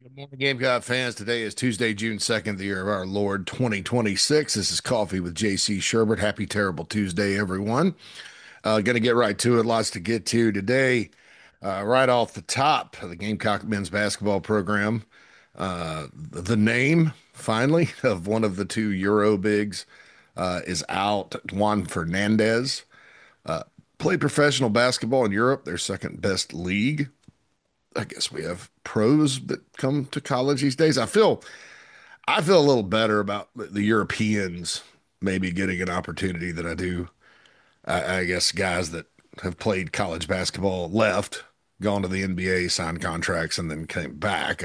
Good morning, Gamecock fans. Today is Tuesday, June 2nd, the year of our Lord 2026. This is Coffee with JC Sherbert. Happy Terrible Tuesday, everyone. Going to get right to it. Lots to get to today. Right off the top of the Gamecock men's basketball program, the name, finally, of one of the two Euro bigs is out. Juan Fernandez played professional basketball in Europe, their second best league. I guess we have pros that come to college these days. I feel a little better about the Europeans maybe getting an opportunity than I do. I guess guys that have played college basketball left, gone to the NBA, signed contracts, and then came back.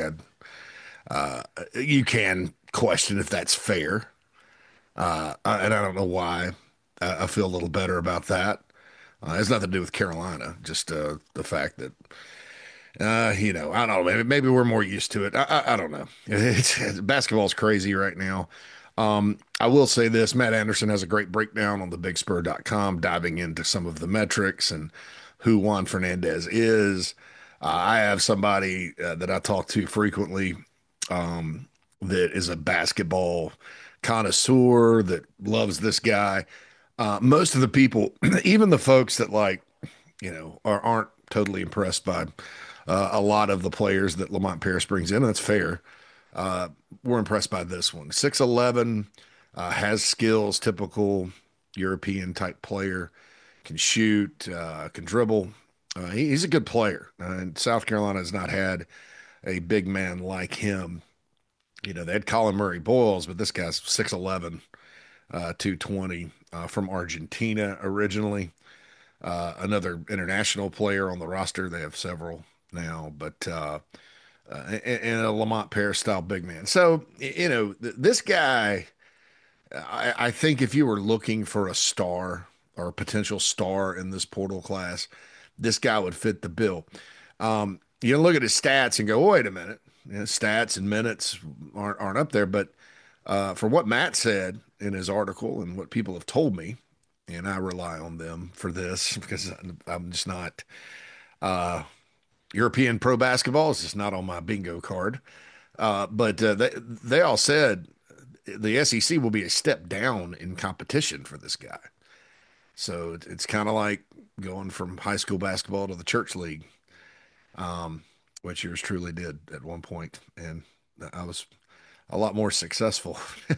You can question if that's fair, and I don't know why. I feel a little better about that. It has nothing to do with Carolina, just the fact that I don't know. Maybe we're more used to it. I don't know. Basketball's crazy right now. I will say this: Matt Anderson has a great breakdown on thebigspur.com, diving into some of the metrics and who Juan Fernandez is. I have somebody that I talk to frequently that is a basketball connoisseur that loves this guy. Most of the people, even the folks that aren't totally impressed by a lot of the players that Lamont Paris brings in. And that's fair. We're impressed by this one. 6'11", has skills, typical European type player, can shoot, can dribble. He's a good player. And South Carolina has not had a big man like him. They had Colin Murray Boyles, but this guy's 6'11", 220, from Argentina originally. Another international player on the roster. They have several now, but and a Lamont Paris style big man. So this guy, I think if you were looking for a star or a potential star in this portal class, this guy would fit the bill. You look at his stats and go, wait a minute, stats and minutes aren't up there, but for what Matt said in his article and what people have told me, and I rely on them for this because I'm just not European pro basketball is just not on my bingo card. But they all said the SEC will be a step down in competition for this guy. So it's kind of like going from high school basketball to the church league, which yours truly did at one point, and I was a lot more successful.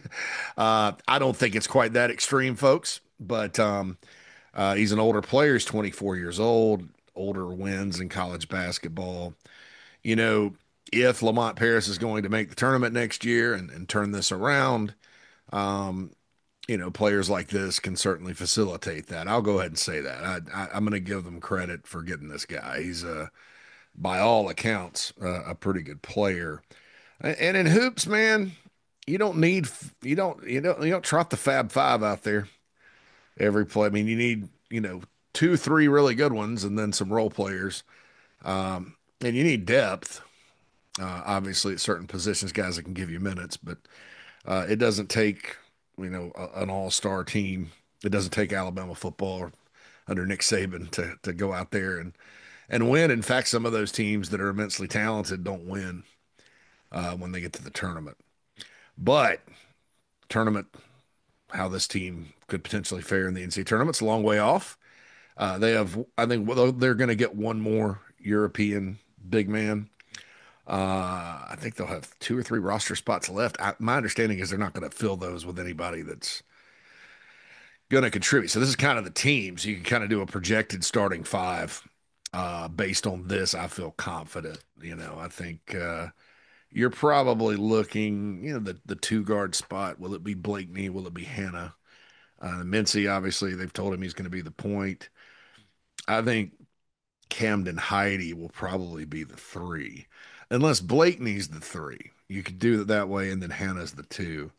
I don't think it's quite that extreme, folks, but he's an older player. He's 24 years old, older wins in college basketball. You know, if Lamont Paris is going to make the tournament next year and turn this around, um, players like this can certainly facilitate that. I'll go ahead and say that. I'm going to give them credit for getting this guy. He's, by all accounts, a pretty good player. And in hoops, man, you don't need you don't trot the Fab Five out there every play. I mean, you need two, three really good ones, and then some role players. And you need depth, obviously, at certain positions, guys that can give you minutes. But it doesn't take an all-star team. It doesn't take Alabama football under Nick Saban to go out there and win. In fact, some of those teams that are immensely talented don't win when they get to the tournament. But tournament, how this team could potentially fare in the NCAA tournament's a long way off. They have, I think, they're going to get one more European big man. I think they'll have two or three roster spots left. My understanding is they're not going to fill those with anybody that's going to contribute. So this is kind of the team. So you can kind of do a projected starting five based on this. I feel confident. I think you're probably looking, the two guard spot. Will it be Blakeney? Will it be Hannah? Mincy, obviously, they've told him he's going to be the point. I think Camden Heide will probably be the three, unless Blakeney's the three. You could do it that way, and then Hannah's the two.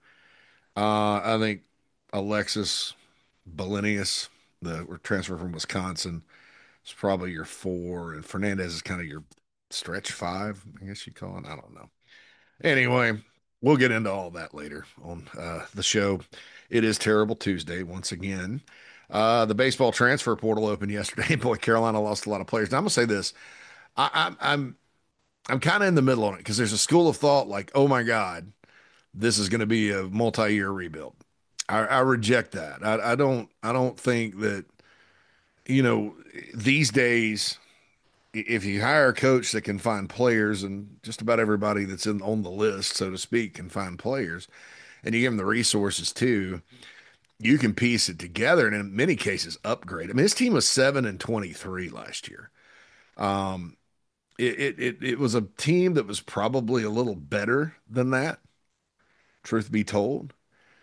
I think Alexis Belenius, the transfer from Wisconsin, is probably your four, and Fernandez is kind of your stretch five, I guess you call it. I don't know. Anyway, we'll get into all that later on the show. It is Terrible Tuesday once again. The baseball transfer portal opened yesterday. Boy, Carolina lost a lot of players. Now I'm gonna say this: I'm I'm kind of in the middle on it because there's a school of thought like, oh my God, this is going to be a multi-year rebuild. I reject that. I don't think that, you know, these days, if you hire a coach that can find players, and just about everybody that's in on the list, so to speak, can find players, and you give them the resources too, you can piece it together and in many cases upgrade. I mean, this team was 7-23 last year. Um, it was a team that was probably a little better than that, truth be told.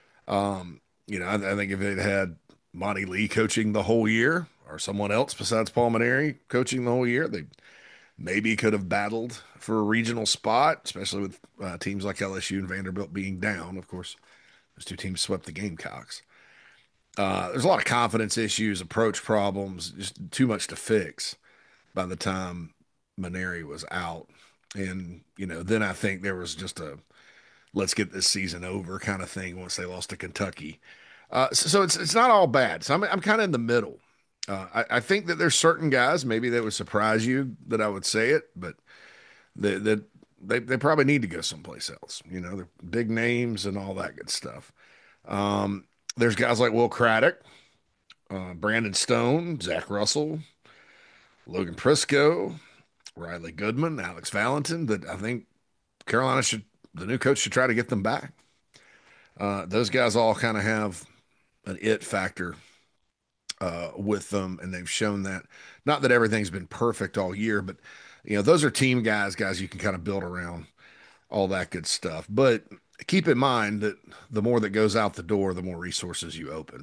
I think if it had Monty Lee coaching the whole year or someone else besides Paul Maneri coaching the whole year, they maybe could have battled for a regional spot, especially with teams like LSU and Vanderbilt being down. Of course, those two teams swept the Gamecocks. There's a lot of confidence issues, approach problems, just too much to fix by the time Maneri was out. And, then I think there was just a let's get this season over kind of thing once they lost to Kentucky. So it's not all bad. So I'm kind of in the middle. I think that there's certain guys maybe that would surprise you that I would say it, but that they probably need to go someplace else. They're big names and all that good stuff. There's guys like Will Craddock, Brandon Stone, Zach Russell, Logan Prisco, Riley Goodman, Alex Valentin that I think Carolina should, the new coach should try to get them back. Those guys all kind of have an it factor with them, and they've shown that. Not that everything's been perfect all year, but those are team guys you can kind of build around all that good stuff. But keep in mind that the more that goes out the door, the more resources you open,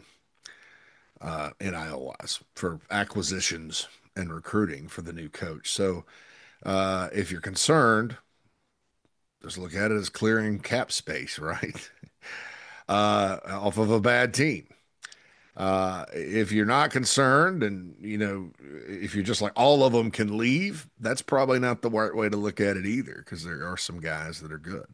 NIL wise, for acquisitions and recruiting for the new coach. So if you're concerned, just look at it as clearing cap space, right? Off of a bad team. If you're not concerned and, if you're just like all of them can leave, that's probably not the right way to look at it either, because there are some guys that are good.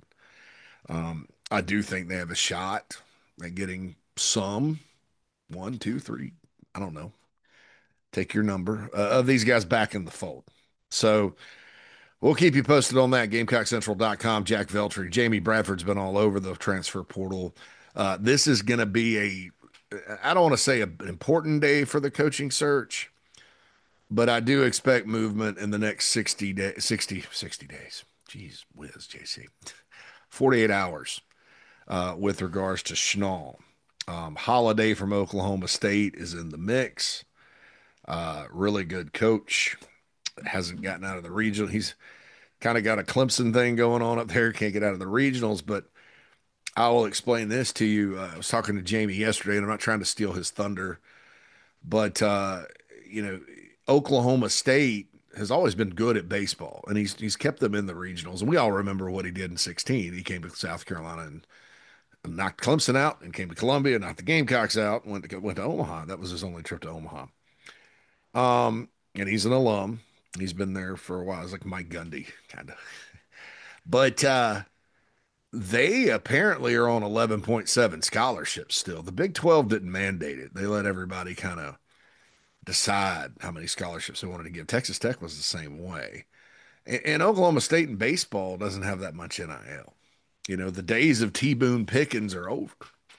I do think they have a shot at getting some one, two, three, I don't know, take your number of these guys back in the fold. So we'll keep you posted on that. GamecockCentral.com, Jack Veltri, Jamie Bradford's been all over the transfer portal. This is going to be I don't want to say an important day for the coaching search, but I do expect movement in the next 60 days. Jeez whiz, JC. 48 hours with regards to Schnall. Holiday from Oklahoma State is in the mix. Really good coach. Hasn't gotten out of the regional. He's kind of got a Clemson thing going on up there. Can't get out of the regionals, but I will explain this to you. I was talking to Jamie yesterday, and I'm not trying to steal his thunder, but you know, Oklahoma State has always been good at baseball, and he's kept them in the regionals. And we all remember what he did in 16. He came to South Carolina and knocked Clemson out, and came to Columbia, knocked the Gamecocks out, and went to Omaha. That was his only trip to Omaha. And he's an alum. He's been there for a while. It's like Mike Gundy, kind of. But they apparently are on 11.7 scholarships still. The Big 12 didn't mandate it. They let everybody kind of decide how many scholarships they wanted to give. Texas Tech was the same way. And Oklahoma State in baseball doesn't have that much NIL. The days of T. Boone Pickens are over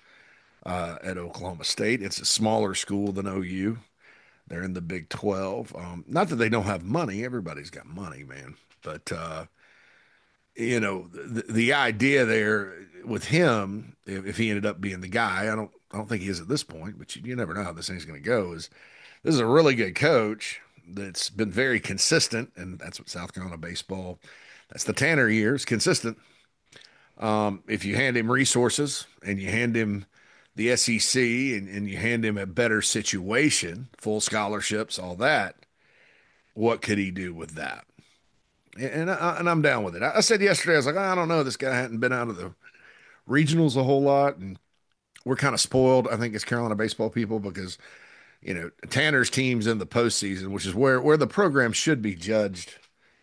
at Oklahoma State. It's a smaller school than OU. They're in the Big 12. Not that they don't have money. Everybody's got money, man. But the idea there with him, if he ended up being the guy, I don't think he is at this point, but you never know how this thing's going to go. This is a really good coach that's been very consistent, and that's what South Carolina baseball. That's the Tanner years, consistent. If you hand him resources and you hand him the SEC and you hand him a better situation, full scholarships, all that, what could he do with that? And I'm down with it. I said yesterday, I was like, I don't know. This guy hadn't been out of the regionals a whole lot, and we're kind of spoiled, I think, as Carolina baseball people because Tanner's team's in the postseason, which is where the program should be judged.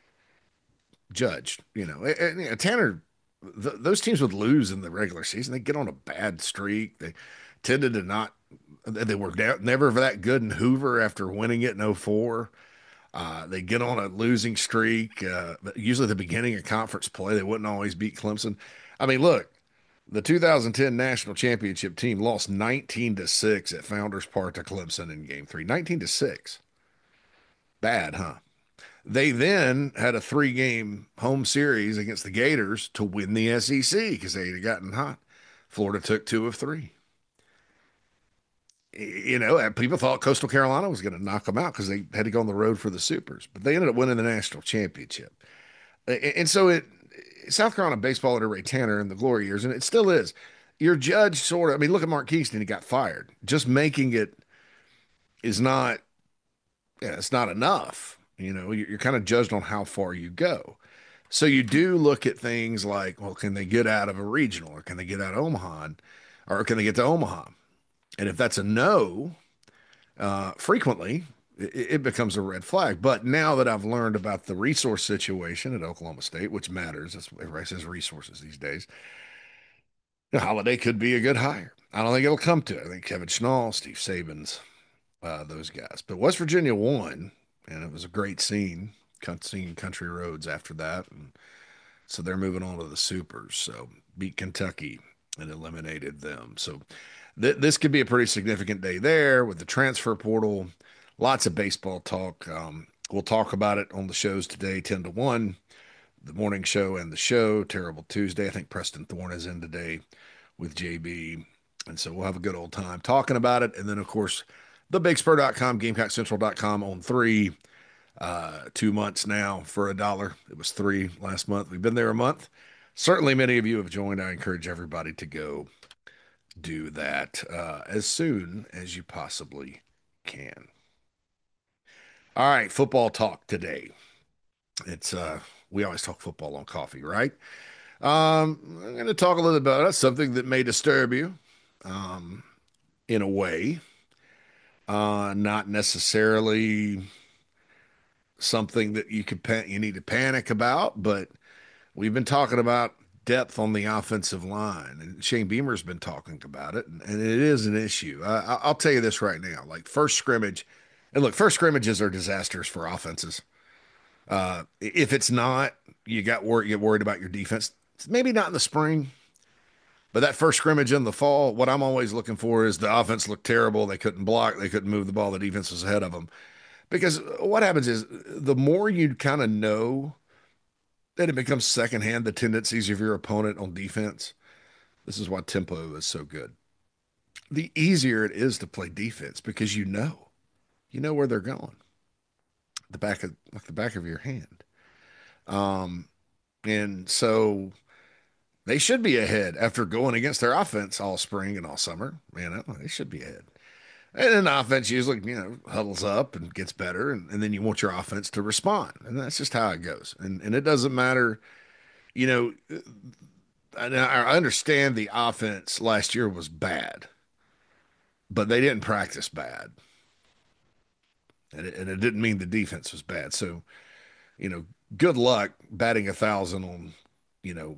Tanner, those teams would lose in the regular season. They get on a bad streak. They tended to not. They were never that good in Hoover after winning it in '04. They get on a losing streak. Usually, at the beginning of conference play, they wouldn't always beat Clemson. I mean, look, the 2010 national championship team lost 19-6 at Founders Park to Clemson in Game 3. 19-6. Bad, huh? They then had a three-game home series against the Gators to win the SEC because they had gotten hot. Florida took two of three. People thought Coastal Carolina was going to knock them out because they had to go on the road for the Supers, but they ended up winning the national championship. And so South Carolina baseball under Ray Tanner in the glory years, and it still is. You're judged sort of. I mean, look at Mark Kingston; he got fired. Just making it is not. Yeah, it's not enough. You're kind of judged on how far you go. So you do look at things like, well, can they get out of a regional, or can they get out of Omaha, or can they get to Omaha? And if that's a no, frequently it becomes a red flag. But now that I've learned about the resource situation at Oklahoma State, which matters, that's everybody says resources these days. Holiday could be a good hire. I don't think it'll come to it. I think Kevin Schnall, Steve Sabins, those guys. But West Virginia won, and it was a great scene. Seeing country roads after that, and so they're moving on to the Supers. So beat Kentucky and eliminated them. So this could be a pretty significant day there with the transfer portal. Lots of baseball talk. We'll talk about it on the shows today, 10 to 1, the morning show and the show. Terrible Tuesday. I think Preston Thorne is in today with JB. And so we'll have a good old time talking about it. And then, of course, thebigspur.com, GamecockCentral.com on three. 2 months now for $1. It was three last month. We've been there a month. Certainly, many of you have joined. I encourage everybody to go do that as soon as you possibly can. All right, football talk today. It's we always talk football on coffee, right? I'm going to talk a little about it, something that may disturb you, um, in a way, not necessarily something that you need to panic about, but we've been talking about depth on the offensive line, and Shane Beamer's been talking about it, and it is an issue. I'll tell you this right now: like first scrimmage, and look, first scrimmages are disasters for offenses. If it's not, get worried about your defense. Maybe not in the spring, but that first scrimmage in the fall, what I'm always looking for is the offense looked terrible. They couldn't block, they couldn't move the ball. The defense was ahead of them. Because what happens is the more you kind of know that it becomes secondhand the tendencies of your opponent on defense. This is why tempo is so good. The easier it is to play defense because you know where they're going, the back of your hand. Um, and so they should be ahead after going against their offense all spring and all summer. They should be ahead. And then the offense usually, huddles up and gets better, and then you want your offense to respond, and that's just how it goes. And it doesn't matter, you know. I understand the offense last year was bad, but they didn't practice bad, and it didn't mean the defense was bad. So, good luck batting 1,000 on, you know,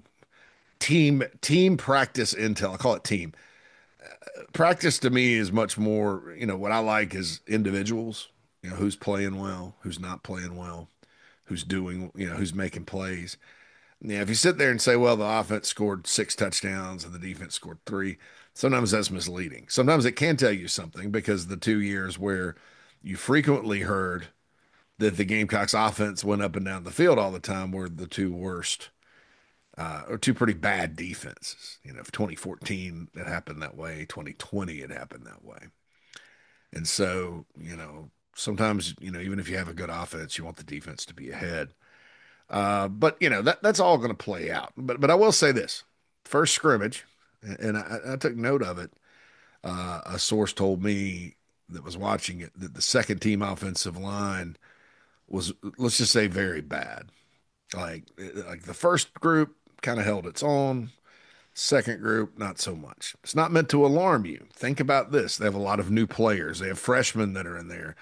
team practice intel. I call it team practice. To me is much more. What I like is individuals. Who's playing well, who's not playing well, who's doing, who's making plays. Yeah, if you sit there and say, well, the offense scored six touchdowns and the defense scored three, sometimes that's misleading. Sometimes it can tell you something because the 2 years where you frequently heard that the Gamecocks offense went up and down the field all the time were the two worst, or two pretty bad defenses. 2014 it happened that way, 2020 it happened that way. And so, sometimes, even if you have a good offense, you want the defense to be ahead. But that's all going to play out. But I will say this: first scrimmage, and I took note of it. A source told me that was watching it that the second team offensive line was, let's just say, very bad. Like the first group kind of held its own. Second group, not so much. It's not meant to alarm you. Think about this: they have a lot of new players. They have freshmen that are in there.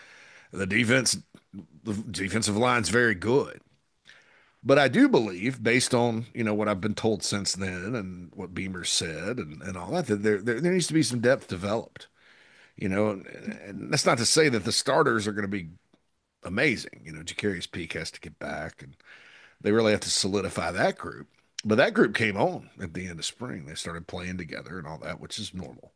The defensive line's very good. But I do believe, based on what I've been told since then, and what Beamer said, and all that, that there needs to be some depth developed. And that's not to say that the starters are going to be amazing. Jacarius Peak has to get back, and they really have to solidify that group. But that group came on at the end of spring. They started playing together and all that, which is normal.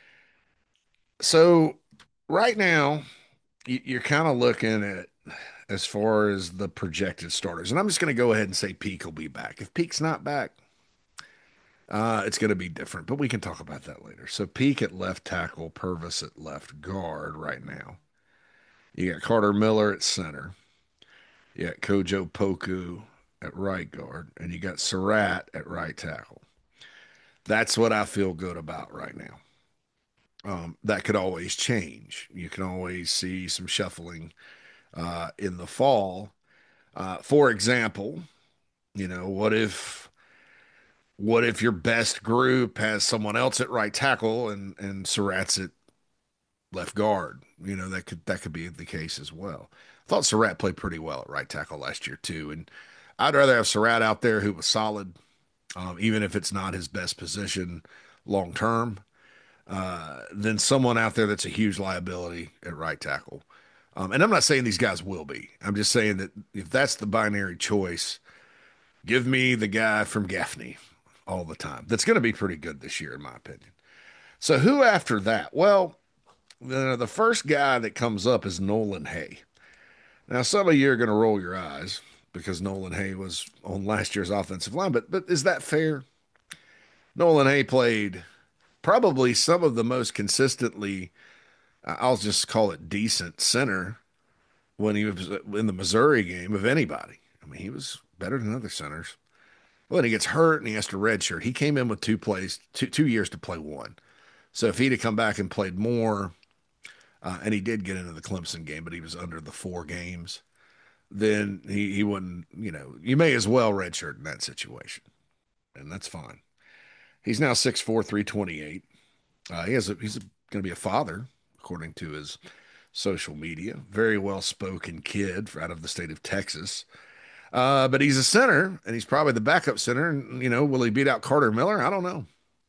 So right now, you're kind of looking at as far as the projected starters, and I'm just going to go ahead and say Peak will be back. If Peak's not back, it's going to be different, but we can talk about that later. So Peak at left tackle, Purvis at left guard right now. You got Carter Miller at center. You got Kojo Poku at right guard, and you got Surratt at right tackle. That's what I feel good about right now. That could always change. You can always see some shuffling in the fall. For example, what if your best group has someone else at right tackle and Surratt's at left guard? That could be the case as well. I thought Surratt played pretty well at right tackle last year too, and I'd rather have Surratt out there who was solid, even if it's not his best position long term, than someone out there that's a huge liability at right tackle. And I'm not saying these guys will be. I'm just saying that if that's the binary choice, give me the guy from Gaffney all the time. That's going to be pretty good this year, in my opinion. So who after that? Well, the first guy that comes up is Nolan Hay. Now, some of you are going to roll your eyes because Nolan Hay was on last year's offensive line, but is that fair? Nolan Hay played probably some of the most consistently, I'll just call it decent center when he was in the Missouri game of anybody. I mean, he was better than other centers. Well, then he gets hurt and he has to redshirt. He came in with 2 plays, 2 years to play one. So if he'd have come back and played more, and he did get into the Clemson game, but he was under the 4 games, then he wouldn't, you may as well redshirt in that situation. And that's fine. He's now 6'4", 328. He's going to be a father, according to his social media. Very well spoken kid out of the state of Texas. But he's a center, and he's probably the backup center. And, will he beat out Carter Miller? I don't know.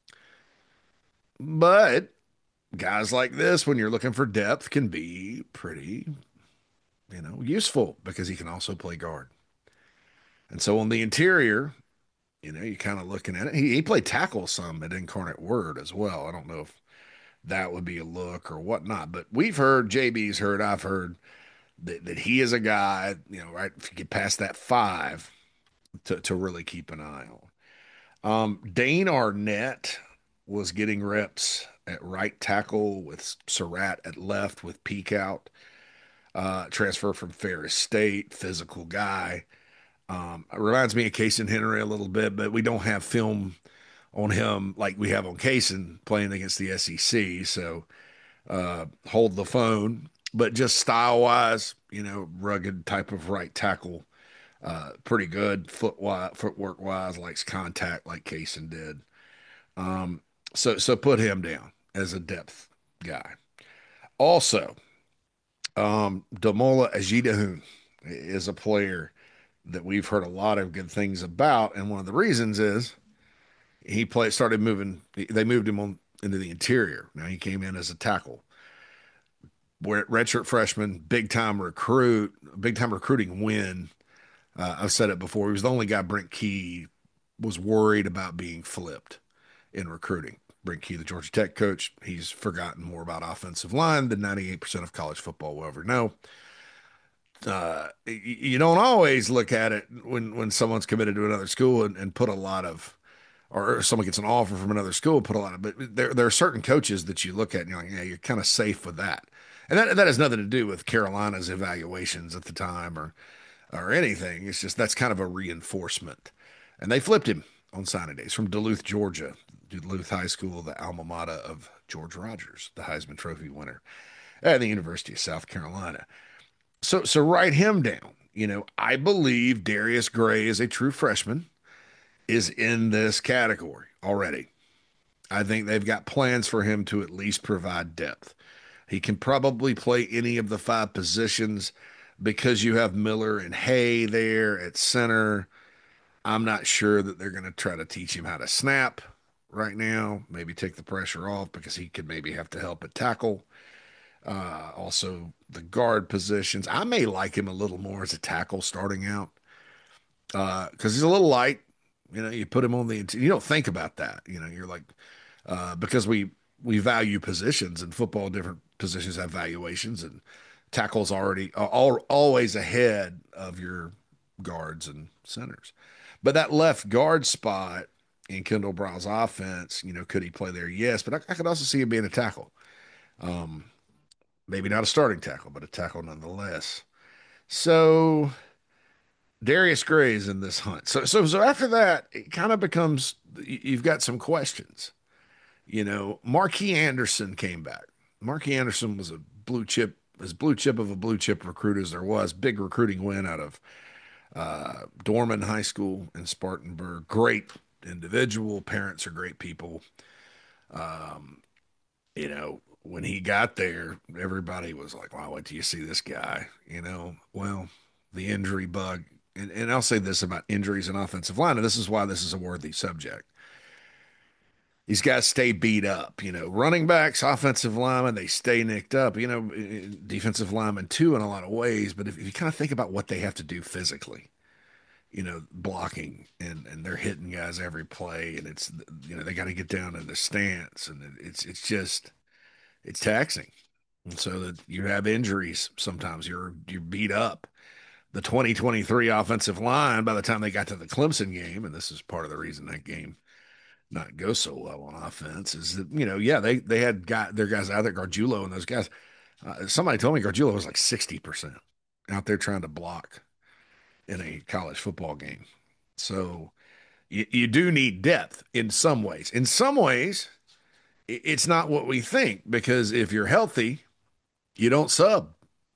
But guys like this, when you're looking for depth, can be pretty, useful because he can also play guard. And so on the interior, you're kind of looking at it. He played tackle some at Incarnate Word as well. I don't know if that would be a look or whatnot, but we've heard, JB's heard, I've heard that he is a guy, right, if you get past that 5 to really keep an eye on. Dane Arnett was getting reps at right tackle with Surratt at left with Peak out. Transfer from Ferris State, physical guy. It reminds me of Casey Henry a little bit, but we don't have film on him like we have on Casey playing against the SEC. So hold the phone. But just style wise, rugged type of right tackle, pretty good footwork wise, likes contact like Casey did. Um, so put him down as a depth guy. Also, Damola Ajidahun is a player that we've heard a lot of good things about, and one of the reasons is started moving. They moved him on into the interior. Now he came in as a tackle. Where redshirt freshman, big time recruiting win. I've said it before. He was the only guy Brent Key was worried about being flipped in recruiting. Brent Key, the Georgia Tech coach, he's forgotten more about offensive line than 98% of college football will ever know. You don't always look at it when someone's committed to another school and put a lot of, or someone gets an offer from another school, put a lot of, but there are certain coaches that you look at and you're like, yeah, you're kind of safe with that. And that has nothing to do with Carolina's evaluations at the time or anything. It's just that's kind of a reinforcement. And they flipped him on signing days from Duluth, Georgia, Duluth High School, the alma mater of George Rogers, the Heisman Trophy winner at the University of South Carolina. So write him down. I believe Darius Gray is a true freshman, is in this category already. I think they've got plans for him to at least provide depth. He can probably play any of the 5 positions because you have Miller and Hay there at center. I'm not sure that they're going to try to teach him how to snap right now, maybe take the pressure off because he could maybe have to help at tackle. Also the guard positions. I may like him a little more as a tackle starting out because he's a little light. You know, you put him on the, you don't think about that. You know, you're like, because we value positions and football, different positions have valuations, and tackles already always ahead of your guards and centers. But that left guard spot in Kendall Brown's offense, you know, could he play there? Yes, but I could also see him being a tackle. Um, Maybe not a starting tackle, but a tackle nonetheless. So Darius Gray is in this hunt. So after that, it kind of becomes you've got some questions. You know, Marquis Anderson came back. Marquis Anderson was a blue chip, as blue chip of a blue chip recruit as there was. Big recruiting win out of Dorman High School in Spartanburg. Great individual. Parents are great people. You know, when he got there, everybody was like, wow, wait till you see this guy. You know, well, the injury bug. And I'll say this about injuries and offensive line, and this is why this is a worthy subject. These guys stay beat up. You know, running backs, offensive linemen, they stay nicked up. You know, defensive linemen too in a lot of ways. But if you kind of think about what they have to do physically, you know, blocking and they're hitting guys every play, and it's you know they got to get down in the stance, and it's just it's taxing. And so that you have injuries sometimes. You're beat up. The 2023 offensive line by the time they got to the Clemson game, and this is part of the reason that game not go so well on offense is that you know yeah they had got their guys out there Gargiulo and those guys. Somebody told me Gargiulo was like 60% out there trying to block in a college football game. So you do need depth in some ways. In some ways, it's not what we think because if you're healthy, you don't sub.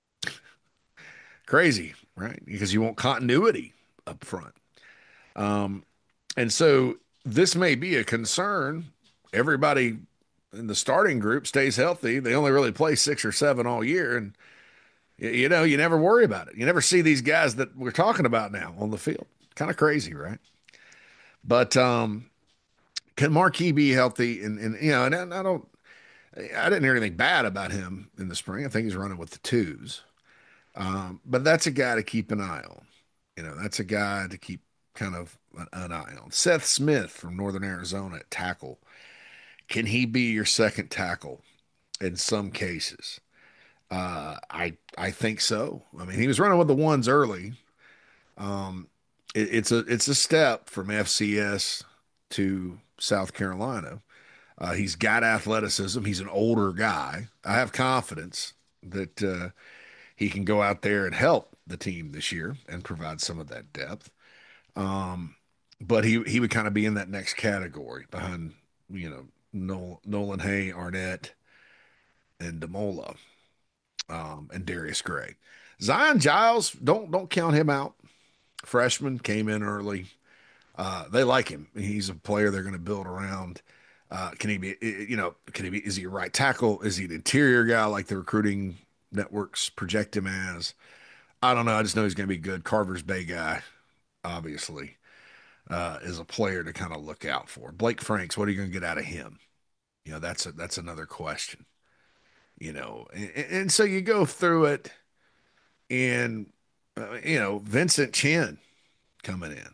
Crazy, right? Because you want continuity up front. Um, and so this may be a concern. Everybody in the starting group stays healthy. They only really play 6 or 7 all year. And, you know, you never worry about it. You never see these guys that we're talking about now on the field. Kind of crazy, right? But can Marquis be healthy? And you know, and I didn't hear anything bad about him in the spring. I think he's running with the twos. But that's a guy to keep an eye on. You know, that's a guy to keep kind of an eye on. Seth Smith from Northern Arizona at tackle. Can he be your second tackle in some cases? I think so. I mean, he was running with the ones early. Um, it's a step from FCS to South Carolina. He's got athleticism. He's an older guy. I have confidence that he can go out there and help the team this year and provide some of that depth. Um, but he would kind of be in that next category behind, you know, Nolan Hay, Arnett, and Demola, and Darius Gray. Zion Giles, don't count him out. Freshman came in early. They like him. He's a player they're going to build around. Can he be, you know, can he be, is he a right tackle? Is he an interior guy like the recruiting networks project him as? I don't know. I just know he's going to be good. Carver's Bay guy, obviously, is a player to kind of look out for. Blake Franks, what are you going to get out of him? You know, that's another question. You know, and so you go through it, and you know, Vincent Chin coming in.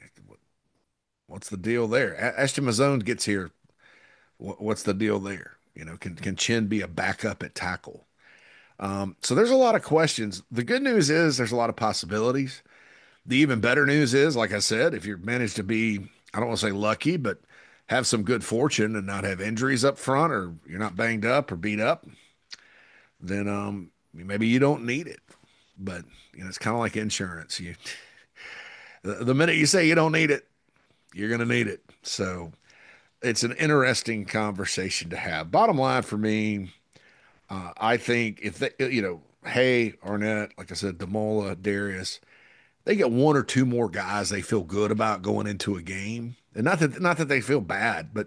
What's the deal there? Ashton Mazzone gets here. What's the deal there? You know, can Chin be a backup at tackle? So there's a lot of questions. The good news is there's a lot of possibilities. The even better news is, like I said, if you manage to be, I don't want to say lucky, but have some good fortune and not have injuries up front, or you're not banged up or beat up, then maybe you don't need it. But you know, it's kind of like insurance. The minute you say you don't need it, you're going to need it. So it's an interesting conversation to have. Bottom line for me, I think if they, you know, Hay, Arnett, like I said, Demola, Darius, they get one or two more guys they feel good about going into a game, and not that they feel bad, but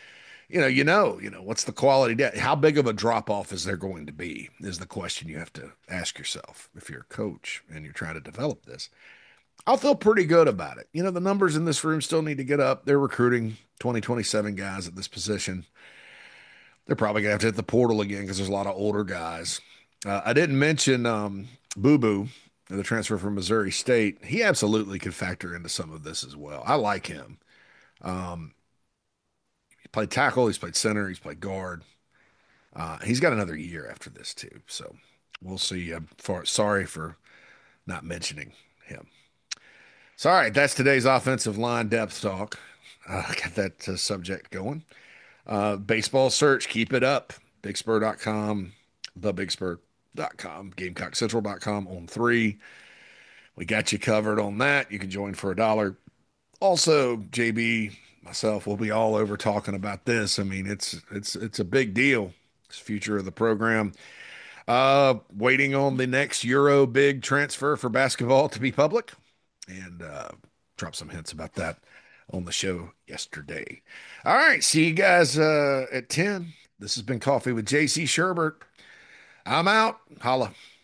what's the quality depth? How big of a drop off is there going to be? Is the question you have to ask yourself if you're a coach and you're trying to develop this. I'll feel pretty good about it. You know, the numbers in this room still need to get up. They're recruiting 2027 guys at this position. They're probably gonna have to hit the portal again because there's a lot of older guys. I didn't mention Boo Boo, the transfer from Missouri State. He absolutely could factor into some of this as well. I like him. Um, he played tackle, he's played center, he's played guard. He's got another year after this too, so we'll see. Sorry for not mentioning him. So, all right, that's today's offensive line depth talk. Got that subject going. Baseball search, keep it up. BigSpur.com, TheBigSpur.com, GamecockCentral.com on three. We got you covered on that. You can join for $1. Also, JB, myself, we'll be all over talking about this. I mean, it's a big deal. It's the future of the program. Waiting on the next Euro big transfer for basketball to be public, and drop some hints about that on the show yesterday. All right, see you guys at 10. This has been Coffee with JC Sherbert. I'm out. Holla.